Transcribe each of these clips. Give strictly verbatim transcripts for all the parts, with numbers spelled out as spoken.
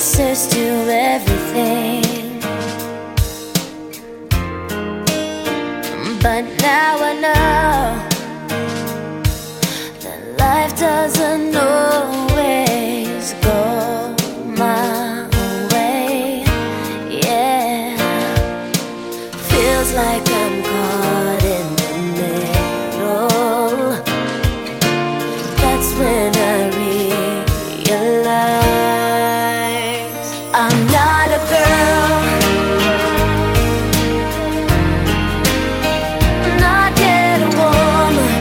answers to everything. But now I know that life doesn't always go my way. Yeah, feels like I'm caught in the middle. That's when I realize I'm not a girl, not yet a woman.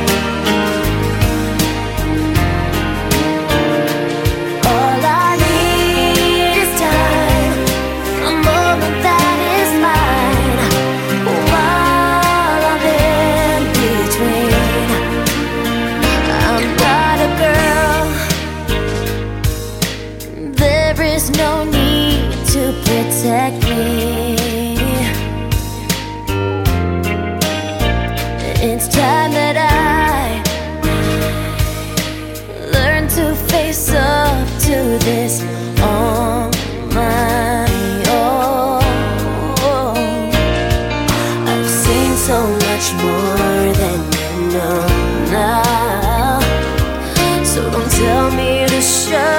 All I need is time, a moment that is mine, while I'm in between. I'm not a girl, there is no need to protect me. It's time that I learn to face up to this on my own. I've seen so much more than you know now, so don't tell me to shut